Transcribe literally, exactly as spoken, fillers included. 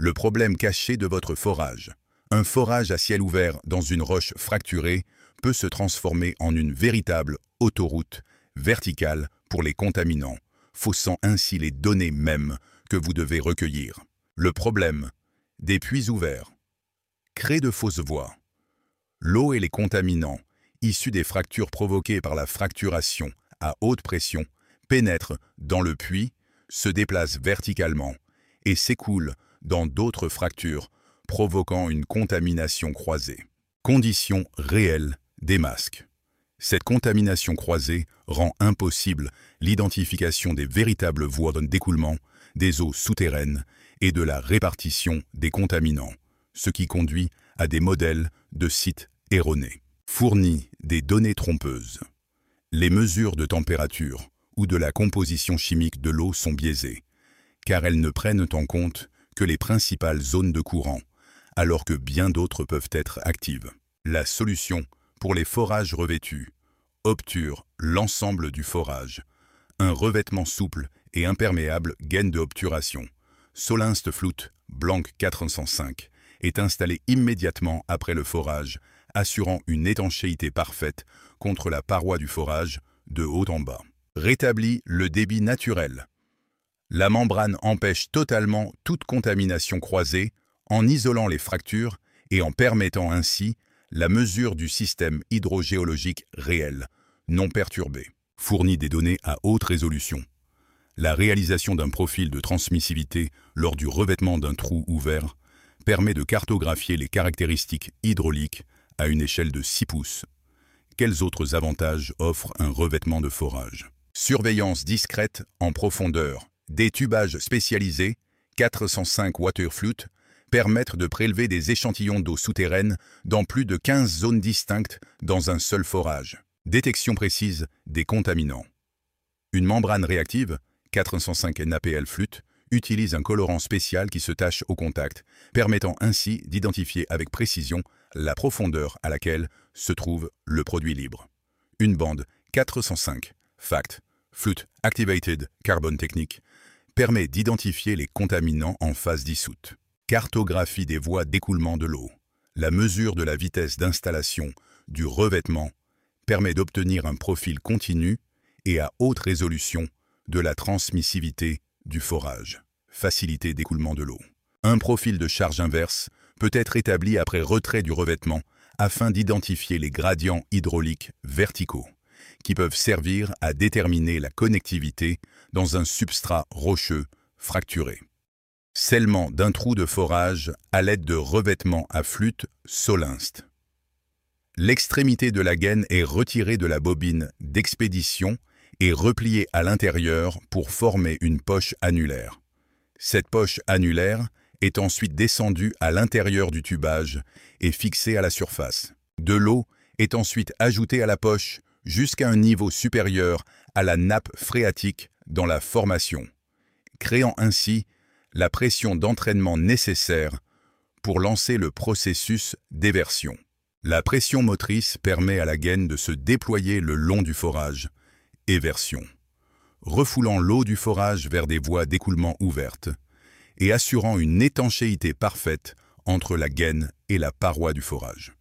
Le problème caché de votre forage. Un forage à ciel ouvert dans une roche fracturée peut se transformer en une véritable autoroute verticale pour les contaminants, faussant ainsi les données mêmes que vous devez recueillir. Le problème des puits ouverts crée de fausses voies. L'eau et les contaminants, issus des fractures provoquées par la fracturation à haute pression, pénètrent dans le puits, se déplacent verticalement et s'écoulent dans d'autres fractures, provoquant une contamination croisée. Conditions réelles des masques. Cette contamination croisée rend impossible l'identification des véritables voies d'écoulement, des eaux souterraines et de la répartition des contaminants, ce qui conduit à des modèles de sites erronés. Fournit des données trompeuses. Les mesures de température ou de la composition chimique de l'eau sont biaisées, car elles ne prennent en compte que les principales zones de courant, alors que bien d'autres peuvent être actives. La solution pour les forages revêtus: obture l'ensemble du forage. Un revêtement souple et imperméable gaine de obturation. Solinst Flout Blanc quatre cent cinq est installé immédiatement après le forage, assurant une étanchéité parfaite contre la paroi du forage de haut en bas. Rétablit le débit naturel. La membrane empêche totalement toute contamination croisée en isolant les fractures et en permettant ainsi la mesure du système hydrogéologique réel, non perturbé. Fournit des données à haute résolution. La réalisation d'un profil de transmissivité lors du revêtement d'un trou ouvert permet de cartographier les caractéristiques hydrauliques à une échelle de six pouces. Quels autres avantages offre un revêtement de forage? Surveillance discrète en profondeur. Des tubages spécialisés, quatre cent cinq Waterfloot, permettent de prélever des échantillons d'eau souterraine dans plus de quinze zones distinctes dans un seul forage. Détection précise des contaminants. Une membrane réactive, quatre cent cinq N A P L Flûte, utilise un colorant spécial qui se tache au contact, permettant ainsi d'identifier avec précision la profondeur à laquelle se trouve le produit libre. Une bande quatre cent cinq F A C T, Flute Activated Carbon Technique, permet d'identifier les contaminants en phase dissoute. Cartographie des voies d'écoulement de l'eau. La mesure de la vitesse d'installation du revêtement permet d'obtenir un profil continu et à haute résolution de la transmissivité du forage. Facilité d'écoulement de l'eau. Un profil de charge inverse peut être établi après retrait du revêtement afin d'identifier les gradients hydrauliques verticaux, qui peuvent servir à déterminer la connectivité dans un substrat rocheux fracturé. Scellement d'un trou de forage à l'aide de revêtements à flûte Solinst. L'extrémité de la gaine est retirée de la bobine d'expédition et repliée à l'intérieur pour former une poche annulaire. Cette poche annulaire est ensuite descendue à l'intérieur du tubage et fixée à la surface. De l'eau est ensuite ajoutée à la poche jusqu'à un niveau supérieur à la nappe phréatique dans la formation, créant ainsi la pression d'entraînement nécessaire pour lancer le processus d'éversion. La pression motrice permet à la gaine de se déployer le long du forage, éversion, refoulant l'eau du forage vers des voies d'écoulement ouvertes et assurant une étanchéité parfaite entre la gaine et la paroi du forage.